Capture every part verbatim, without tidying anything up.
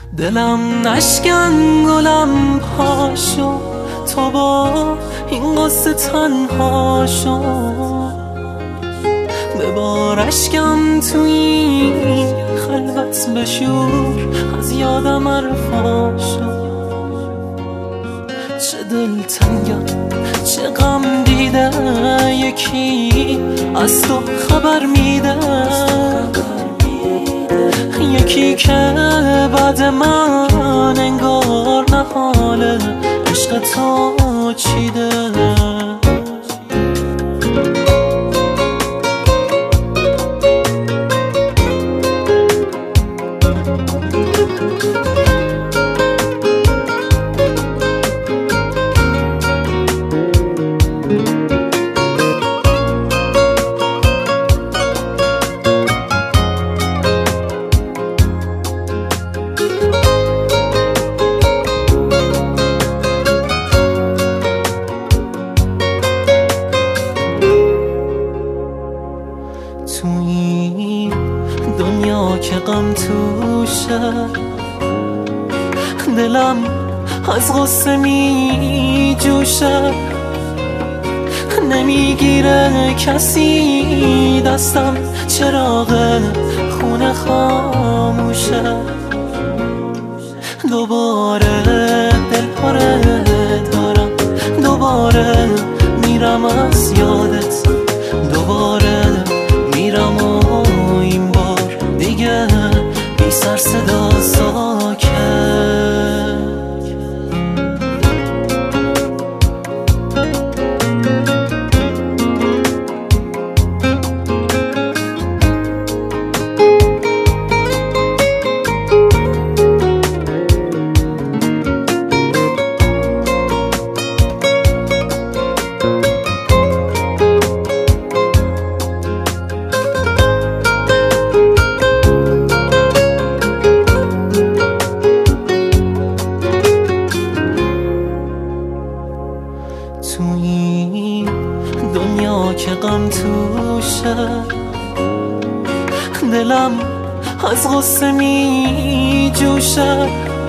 دلم نشکن گلم پاشو، تو با این قصه تنها شو. ببار اشکم تو این خلوت بشور، از یادم عرفا شو. چه دلتنگم چه غم دیده، یکی از تو خبر میده، یکی که بعد من انگار نهاله عشق تو چیده. تو این دنیا که غم توشه، دلم از غصه می جوشه. نمیگیره کسی دستم، چراغ خونه خاموشه. دوباره دل پره دارم، دوباره میرم از یادت، دوباره میرم و این بار دیگه بی سر صدا ساکت. تو این دنیا که غم توشه، دلم از غصه می جوشه.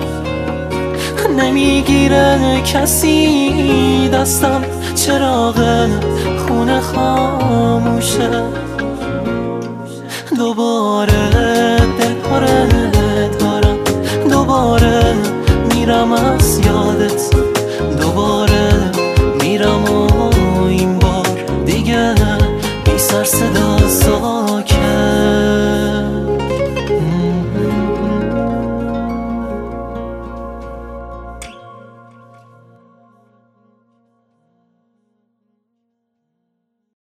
نمیگیره کسی دستم، چراغ خونه خاموشه. دوباره دل پره دارم، دوباره میرم از